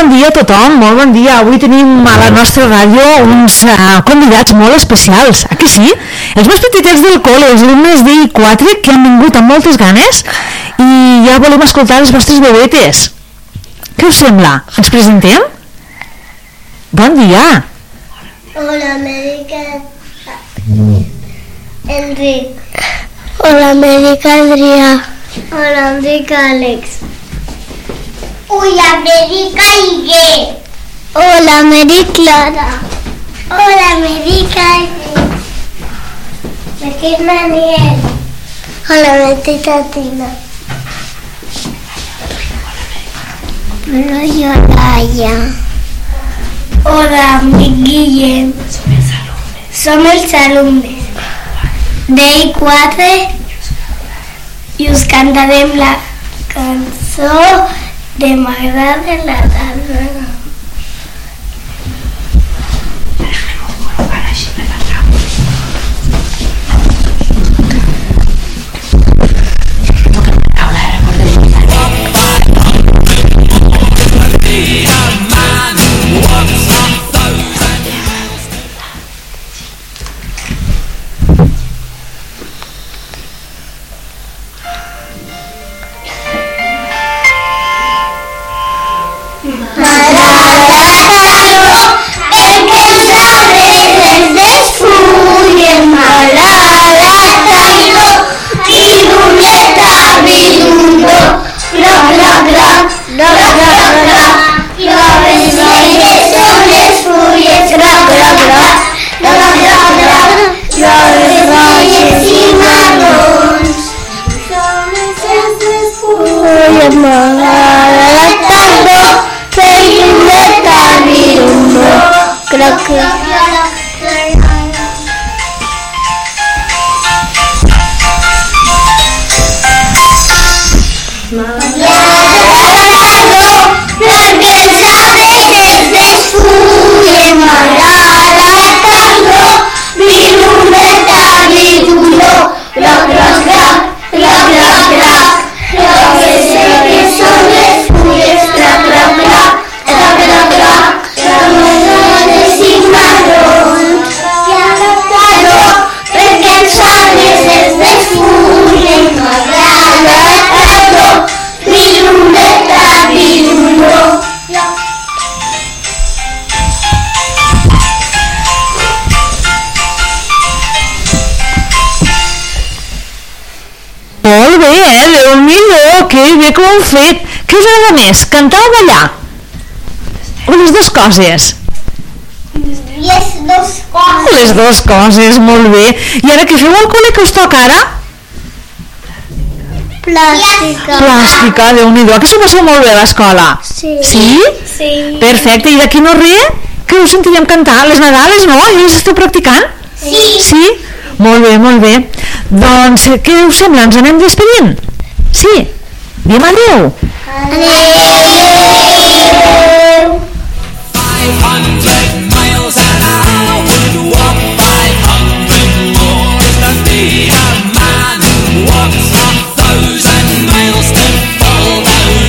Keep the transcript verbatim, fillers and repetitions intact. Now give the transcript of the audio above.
bon dia a tothom, molt bon dia. Avui tenim a la nostra ràdio uns uh, convidats molt especials, eh que sí? Els meus petitets del col·le, els alumnes d'I quatre, que han vingut amb moltes ganes i ja volem escoltar les vostres vedetes. Què us sembla? Ens presentem? Bon dia. Hola, me dic Enric. Hola, me dic Adrià. Hola, em dic Àlex. Hola, me dic Aigué. Hola, me dic Clara. Hola, me dic Aigué. Me dic Daniel. Hola, me dic Tatina. Hola, jo Laia. Hola, em dic Guillem. Som els alumnes d'I quatre i us cantarem la cançó de M'agrada la tarda. Que bé que ho heu fet. Què us agrada més, cantar o ballar? O les dues coses? Les dues coses. Les dues coses, molt bé. I ara què feu al col·le, que us toca ara? Plàstica. Plàstica, Déu-n'hi-do. Que s'ho passeu molt bé a l'escola? Sí. Sí? Sí. Perfecte. I d'aquí no res? Que us sentirem cantar? Les Nadales, no? I les esteu practicant? Sí. Sí? Molt bé, molt bé. Doncs, què us sembla? Ens anem despedint? Sí? Diem adéu. Adéu.